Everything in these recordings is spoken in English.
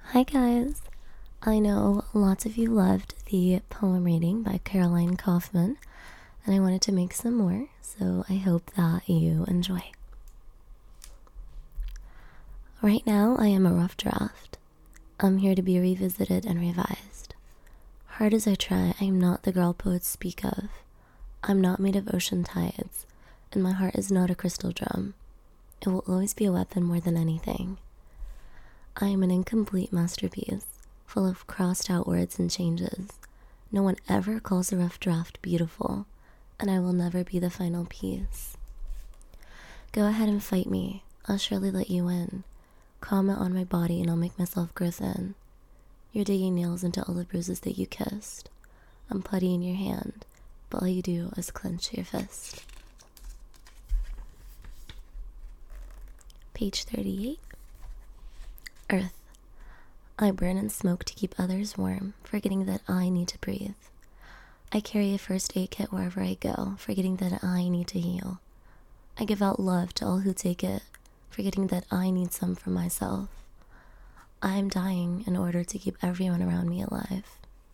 Hi guys! I know lots of you loved the poem reading by Caroline Kaufman, and I wanted to make some more, so I hope that you enjoy. Right now, I am a rough draft. I'm here to be revisited and revised. Hard as I try, I am not the girl poets speak of. I'm not made of ocean tides, and my heart is not a crystal drum. It will always be a weapon more than anything. I am an incomplete masterpiece, full of crossed out words and changes. No one ever calls a rough draft beautiful, and I will never be the final piece. Go ahead and fight me. I'll surely let you in. Comment on my body and I'll make myself grow thin. You're digging nails into all the bruises that you kissed. I'm putty in your hand, but all you do is clench your fist. Page 38. Earth. I burn and smoke to keep others warm, forgetting that I need to breathe. I carry a first aid kit wherever I go, forgetting that I need to heal. I give out love to all who take it, forgetting that I need some for myself. I am dying in order to keep everyone around me alive.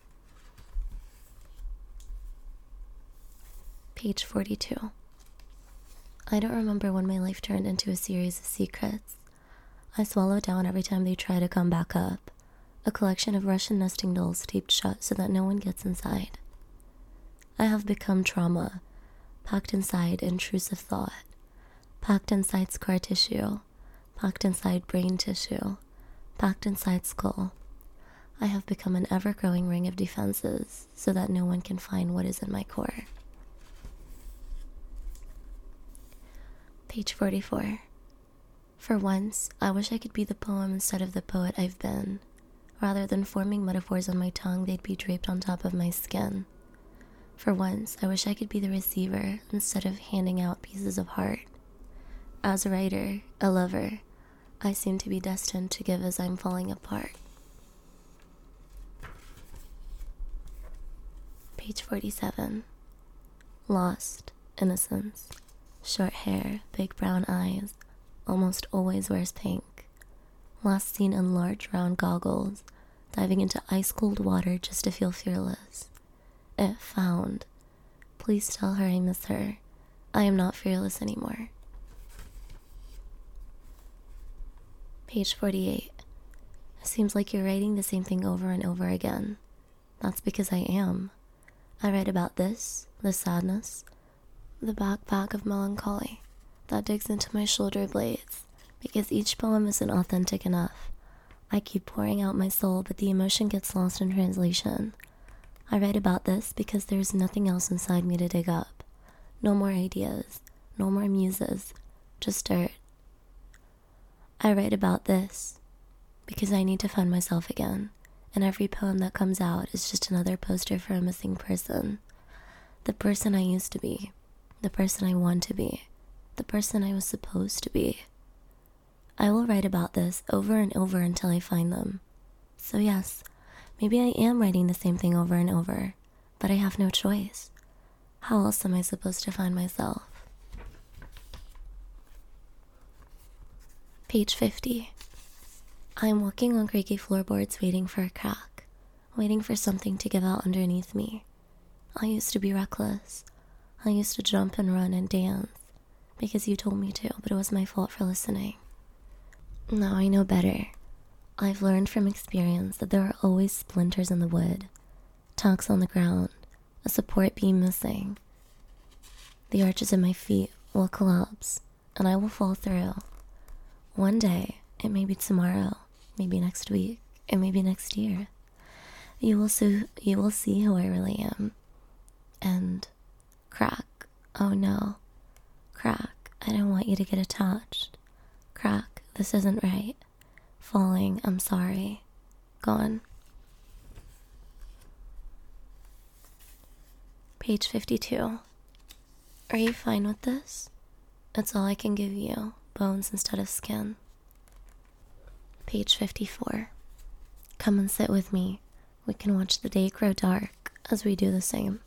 Page 42. I don't remember when my life turned into a series of secrets. I swallow down every time they try to come back up. A collection of Russian nesting dolls taped shut so that no one gets inside. I have become trauma, packed inside intrusive thought, packed inside scar tissue, packed inside brain tissue, packed inside skull. I have become an ever-growing ring of defenses so that no one can find what is in my core. Page 44. For once, I wish I could be the poem instead of the poet I've been. Rather than forming metaphors on my tongue, they'd be draped on top of my skin. For once, I wish I could be the receiver instead of handing out pieces of heart. As a writer, a lover, I seem to be destined to give as I'm falling apart. Page 47. Lost, innocence, short hair, big brown eyes, almost always wears pink. Last seen in large round goggles, diving into ice-cold water just to feel fearless. It found. Please tell her I miss her. I am not fearless anymore. Page 48. It seems like you're writing the same thing over and over again. That's because I am. I write about this, the sadness, the backpack of melancholy that digs into my shoulder blades, because each poem isn't authentic enough. I keep pouring out my soul, but the emotion gets lost in translation. I write about this because there's nothing else inside me to dig up. No more ideas, no more muses, just dirt. I write about this because I need to find myself again, and every poem that comes out is just another poster for a missing person. The person I used to be, the person I want to be, the person I was supposed to be. I will write about this over and over until I find them. So yes, maybe I am writing the same thing over and over, but I have no choice. How else am I supposed to find myself? Page 50. I am walking on creaky floorboards waiting for a crack, waiting for something to give out underneath me. I used to be reckless. I used to jump and run and dance because you told me to, but it was my fault for listening. Now I know better. I've learned from experience that there are always splinters in the wood, tacks on the ground, a support beam missing. The arches of my feet will collapse, and I will fall through. One day, it may be tomorrow, maybe next week, it may be next year. You will see who I really am. And crack, oh no. Crack, I don't want you to get attached. Crack, this isn't right. Falling, I'm sorry. Gone. Page 52. Are you fine with this? It's all I can give you, bones instead of skin. Page 54. Come and sit with me. We can watch the day grow dark as we do the same.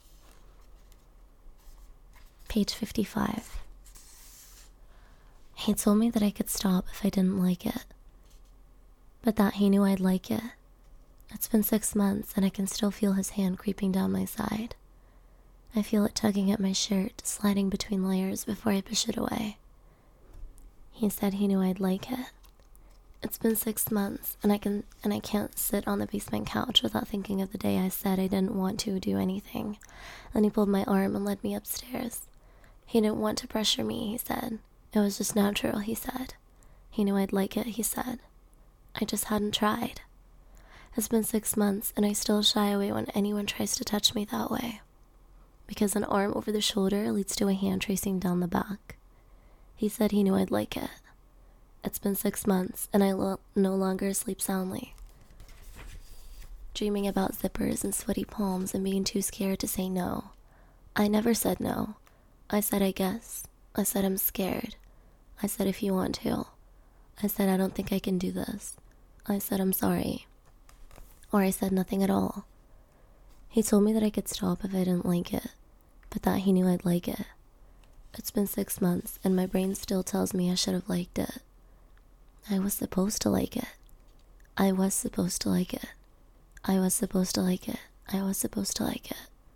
Page 55. He told me that I could stop if I didn't like it. but that he knew I'd like it. It's been 6 months and I can still feel his hand creeping down my side. I feel it tugging at my shirt, sliding between layers before I push it away. He said he knew I'd like it. It's been 6 months and I can't sit on the basement couch without thinking of the day I said I didn't want to do anything. Then he pulled my arm and led me upstairs. He didn't want to pressure me, he said. It was just natural, he said. He knew I'd like it, he said. I just hadn't tried. It's been 6 months and I still shy away when anyone tries to touch me that way. Because an arm over the shoulder leads to a hand tracing down the back. He said he knew I'd like it. It's been 6 months and I no longer sleep soundly. Dreaming about zippers and sweaty palms and being too scared to say no. I never said no. I said I guess. I said I'm scared. I said if you want to. I said I don't think I can do this. I said I'm sorry. Or I said nothing at all. He told me that I could stop if I didn't like it, but that he knew I'd like it. It's been 6 months and my brain still tells me I should have liked it. I was supposed to like it. I was supposed to like it. I was supposed to like it. I was supposed to like it.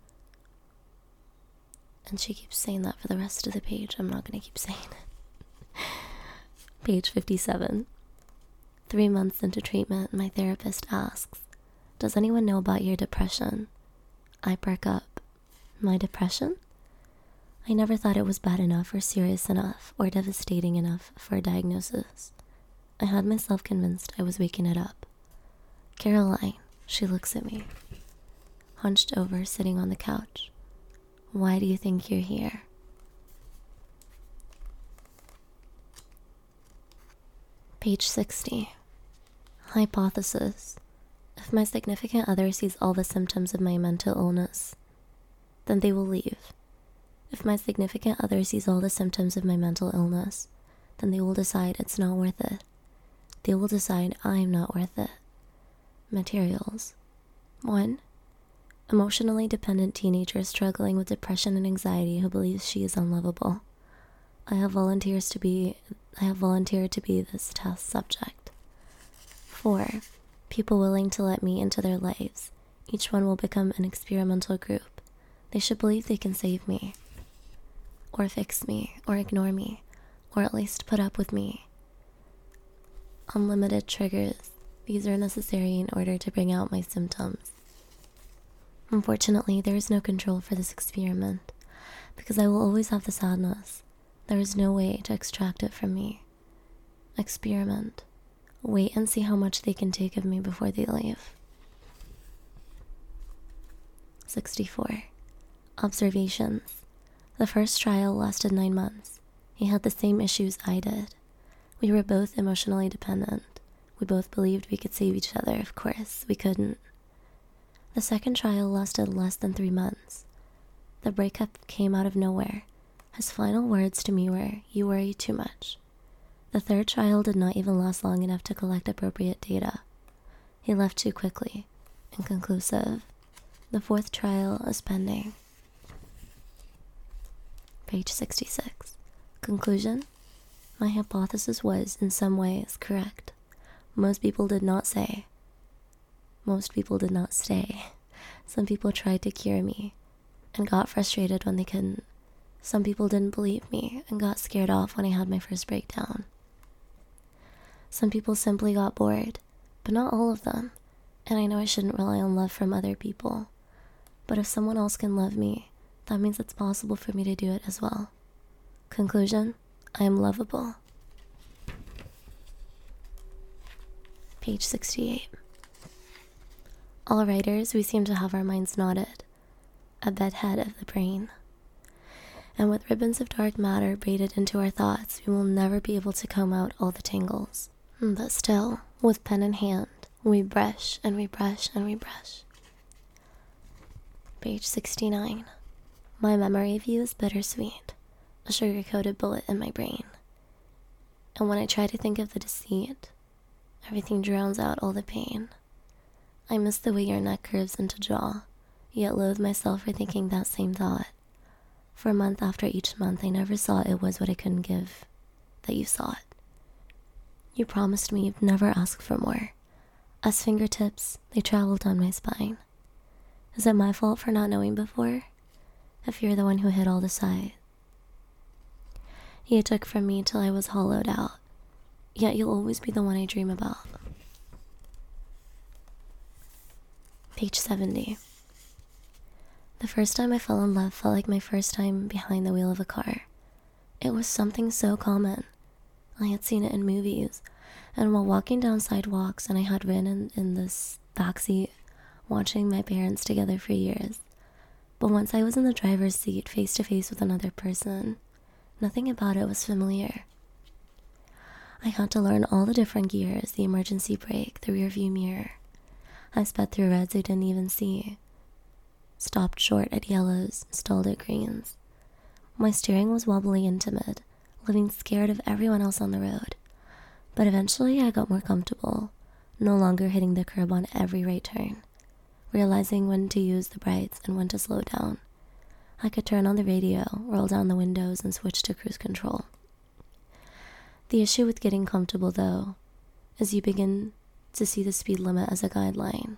And she keeps saying that for the rest of the page. I'm not going to keep saying it. Page 57. 3 months into treatment, my therapist asks, "Does anyone know about your depression?" I perk up. My depression? I never thought it was bad enough or serious enough or devastating enough for a diagnosis. I had myself convinced I was waking it up. Caroline, she looks at me, hunched over, sitting on the couch. Why do you think you're here? Page 60. Hypothesis. If my significant other sees all the symptoms of my mental illness, then they will leave. If my significant other sees all the symptoms of my mental illness, then they will decide it's not worth it. They will decide I'm not worth it. Materials. 1. Emotionally dependent teenager struggling with depression and anxiety who believes she is unlovable. I have volunteered to be this test subject. 4. People willing to let me into their lives. Each one will become an experimental group. They should believe they can save me, or fix me, or ignore me, or at least put up with me. Unlimited triggers. These are necessary in order to bring out my symptoms. Unfortunately, there is no control for this experiment, because I will always have the sadness. There is no way to extract it from me. Experiment. Wait and see how much they can take of me before they leave. 64. Observations. The first trial lasted 9 months. He had the same issues I did. We were both emotionally dependent. We both believed we could save each other. Of course, we couldn't. The second trial lasted less than 3 months. The breakup came out of nowhere. His final words to me were, "You worry too much." The third trial did not even last long enough to collect appropriate data. He left too quickly. Inconclusive. The fourth trial is pending. Page 66. Conclusion. My hypothesis was, in some ways, correct. Most people did not stay. Some people tried to cure me and got frustrated when they couldn't. Some people didn't believe me and got scared off when I had my first breakdown. Some people simply got bored, but not all of them. And I know I shouldn't rely on love from other people. But if someone else can love me, that means it's possible for me to do it as well. Conclusion. I am lovable. Page 68. All writers, we seem to have our minds knotted, a bedhead of the brain. And with ribbons of dark matter braided into our thoughts, we will never be able to comb out all the tangles. But still, with pen in hand, we brush and we brush and we brush. Page 69. My memory of you is bittersweet, a sugar-coated bullet in my brain. And when I try to think of the deceit, everything drowns out all the pain. I miss the way your neck curves into jaw, yet loathe myself for thinking that same thought. For a month after each month, I never saw it was what I couldn't give, that you saw it. You promised me you'd never ask for more. As fingertips, they traveled down my spine. Is it my fault for not knowing before? If you're the one who hit all the sight. You took from me till I was hollowed out, yet you'll always be the one I dream about. Page 70. The first time I fell in love felt like my first time behind the wheel of a car. It was something so common. I had seen it in movies, and while walking down sidewalks, and I had been in this backseat watching my parents together for years. But once I was in the driver's seat, face to face with another person, nothing about it was familiar. I had to learn all the different gears, the emergency brake, the rear view mirror. I sped through reds I didn't even see, stopped short at yellows, stalled at greens. My steering was wobbly and timid, living scared of everyone else on the road. But eventually I got more comfortable, no longer hitting the curb on every right turn, realizing when to use the brights and when to slow down. I could turn on the radio, roll down the windows, and switch to cruise control. The issue with getting comfortable, though, is you begin to see the speed limit as a guideline.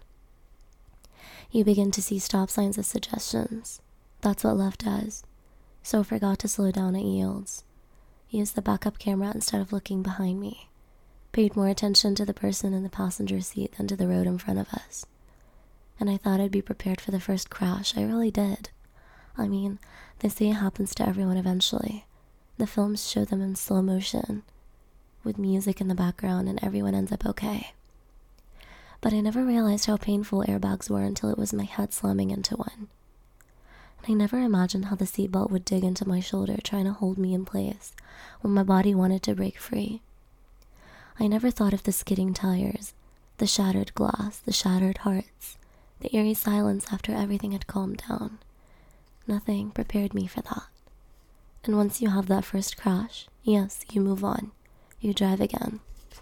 You begin to see stop signs as suggestions. That's what love does. So I forgot to slow down at yields. Used the backup camera instead of looking behind me. Paid more attention to the person in the passenger seat than to the road in front of us. And I thought I'd be prepared for the first crash. I really did. I mean, they say it happens to everyone eventually. The films show them in slow motion, with music in the background, and everyone ends up okay. But I never realized how painful airbags were until it was my head slamming into one. And I never imagined how the seatbelt would dig into my shoulder trying to hold me in place when my body wanted to break free. I never thought of the skidding tires, the shattered glass, the shattered hearts, the eerie silence after everything had calmed down. Nothing prepared me for that. And once you have that first crash, yes, you move on. You drive again.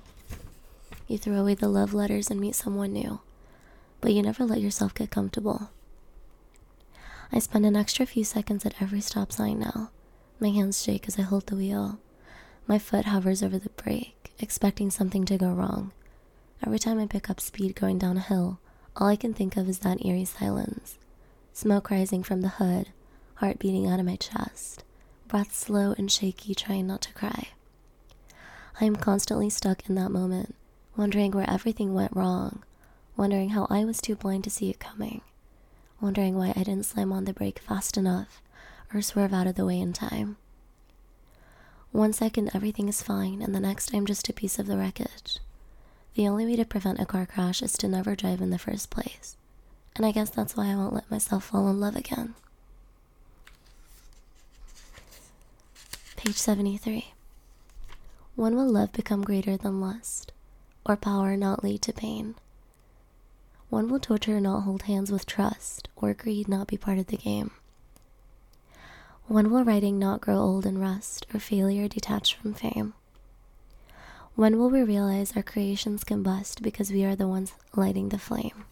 You throw away the love letters and meet someone new. But you never let yourself get comfortable. I spend an extra few seconds at every stop sign now. My hands shake as I hold the wheel. My foot hovers over the brake, expecting something to go wrong. Every time I pick up speed going down a hill, all I can think of is that eerie silence. Smoke rising from the hood, heart beating out of my chest, breath slow and shaky, trying not to cry. I am constantly stuck in that moment, wondering where everything went wrong, wondering how I was too blind to see it coming, wondering why I didn't slam on the brake fast enough or swerve out of the way in time. 1 second everything is fine, and the next I'm just a piece of the wreckage. The only way to prevent a car crash is to never drive in the first place. And I guess that's why I won't let myself fall in love again. Page 73. When will love become greater than lust, or power not lead to pain? When will torture not hold hands with trust, or greed not be part of the game? When will writing not grow old and rust, or failure detach from fame? When will we realize our creations combust because we are the ones lighting the flame?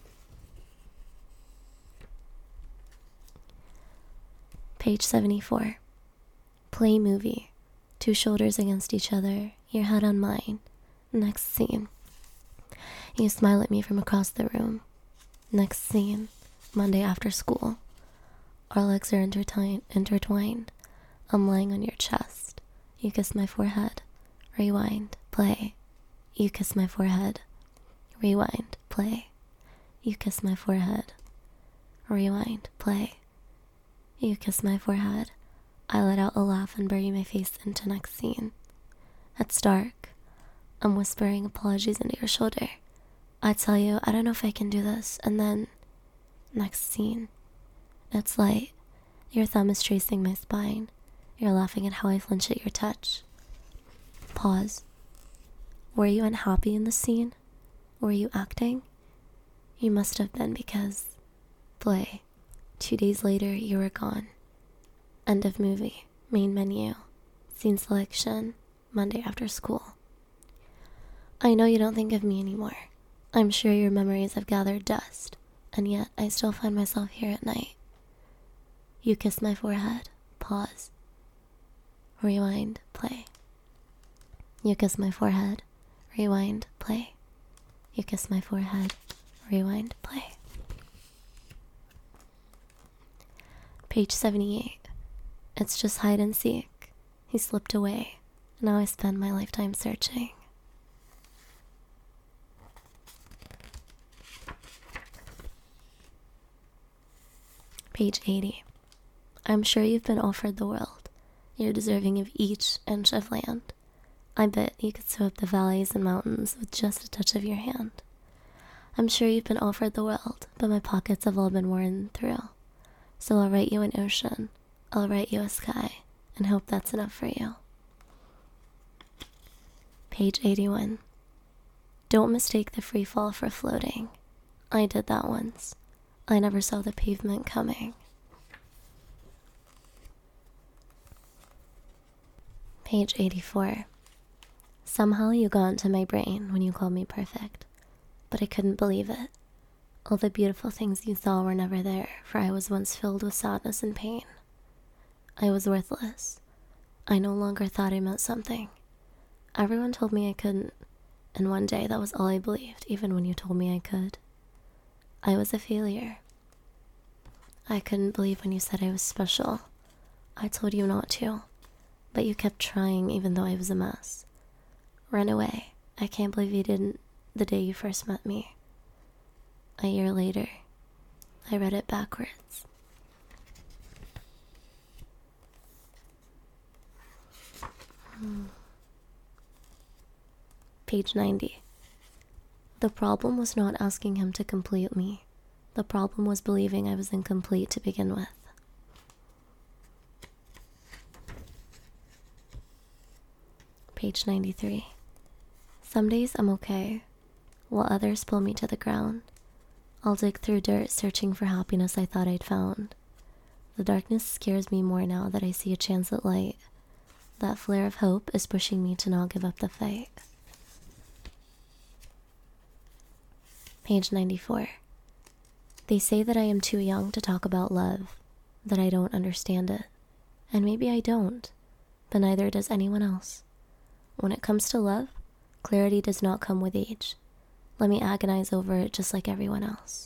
Page 74. Play movie. 2 shoulders against each other, your head on mine. Next scene. You smile at me from across the room. Next scene. Monday after school. Our legs are intertwined. I'm lying on your chest. You kiss my forehead. Rewind. Play. You kiss my forehead. Rewind. Play. You kiss my forehead. Rewind. Play. You kiss my forehead. I let out a laugh and bury my face into next scene. It's dark. I'm whispering apologies into your shoulder. I tell you, I don't know if I can do this. And then, next scene. It's light. Your thumb is tracing my spine. You're laughing at how I flinch at your touch. Pause. Were you unhappy in the scene? Were you acting? You must have been, because... Play. 2 days later, you were gone. End of movie. Main menu. Scene selection. Monday after school. I know you don't think of me anymore. I'm sure your memories have gathered dust, and yet I still find myself here at night. You kiss my forehead. Pause. Rewind. Play. You kiss my forehead. Rewind. Play. You kiss my forehead. Rewind, play. Page 78. It's just hide and seek. He slipped away. Now I spend my lifetime searching. Page 80. I'm sure you've been offered the world. You're deserving of each inch of land. I bet you could sew up the valleys and mountains with just a touch of your hand. I'm sure you've been offered the world, but my pockets have all been worn through. So I'll write you an ocean, I'll write you a sky, and hope that's enough for you. Page 81. Don't mistake the free fall for floating. I did that once. I never saw the pavement coming. Page 84. Somehow you got into my brain when you called me perfect, but I couldn't believe it. All the beautiful things you saw were never there, for I was once filled with sadness and pain. I was worthless. I no longer thought I meant something. Everyone told me I couldn't, and one day that was all I believed, even when you told me I could. I was a failure. I couldn't believe when you said I was special. I told you not to, but you kept trying even though I was a mess. Run away. I can't believe you didn't the day you first met me. A year later, I read it backwards. Page 90. The problem was not asking him to complete me. The problem was believing I was incomplete to begin with. Page 93. Some days I'm okay, while others pull me to the ground. I'll dig through dirt searching for happiness I thought I'd found. The darkness scares me more now that I see a chance at light. That flare of hope is pushing me to not give up the fight. Page 94. They say that I am too young to talk about love, that I don't understand it. And maybe I don't, but neither does anyone else. When it comes to love, clarity does not come with age. Let me agonize over it just like everyone else.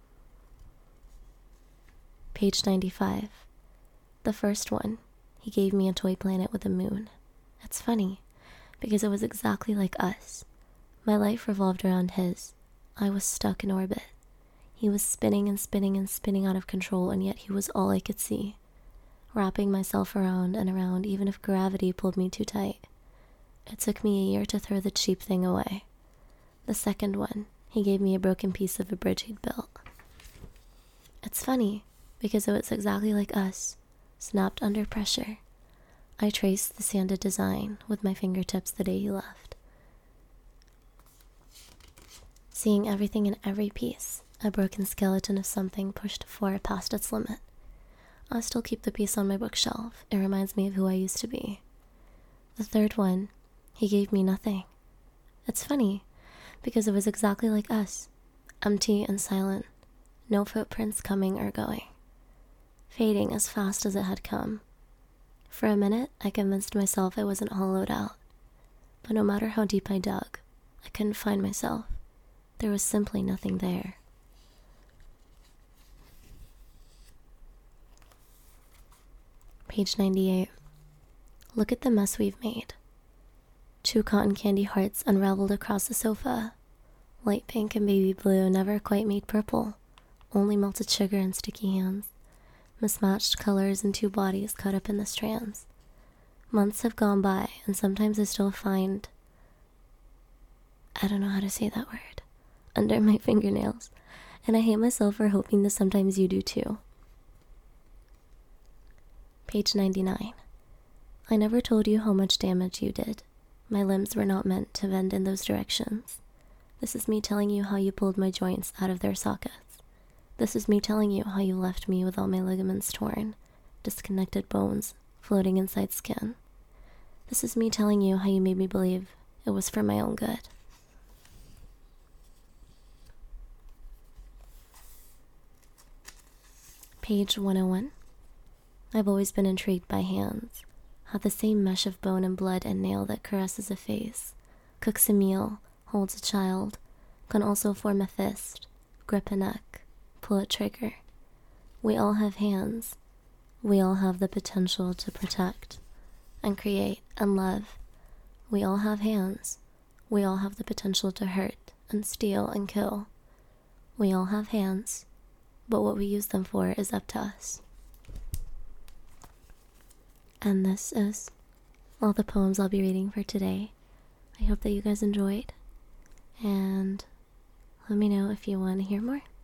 Page 95. The first one, he gave me a toy planet with a moon. It's funny, because it was exactly like us. My life revolved around his. I was stuck in orbit. He was spinning and spinning and spinning out of control, and yet he was all I could see, wrapping myself around and around even if gravity pulled me too tight. It took me a year to throw the cheap thing away. The second one, he gave me a broken piece of a bridge he'd built. It's funny, because it was exactly like us, snapped under pressure. I traced the sanded design with my fingertips the day he left. Seeing everything in every piece, a broken skeleton of something pushed far past its limit. I still keep the piece on my bookshelf. It reminds me of who I used to be. The third one, he gave me nothing. It's funny, because it was exactly like us, empty and silent, no footprints coming or going, fading as fast as it had come. For a minute, I convinced myself I wasn't hollowed out, but no matter how deep I dug, I couldn't find myself. There was simply nothing there. Page 98. Look at the mess we've made. 2 cotton candy hearts unraveled across the sofa. Light pink and baby blue never quite made purple. Only melted sugar and sticky hands. Mismatched colors and 2 bodies caught up in the strands. Months have gone by, and sometimes I still find... I don't know how to say that word. Under my fingernails. And I hate myself for hoping that sometimes you do too. Page 99. I never told you how much damage you did. My limbs were not meant to bend in those directions. This is me telling you how you pulled my joints out of their sockets. This is me telling you how you left me with all my ligaments torn, disconnected bones floating inside skin. This is me telling you how you made me believe it was for my own good. Page 101. I've always been intrigued by hands. How the same mesh of bone and blood and nail that caresses a face, cooks a meal, holds a child, can also form a fist, grip a neck, pull a trigger. We all have hands. We all have the potential to protect and create and love. We all have hands. We all have the potential to hurt and steal and kill. We all have hands, but what we use them for is up to us. And this is all the poems I'll be reading for today. I hope that you guys enjoyed, and let me know if you want to hear more.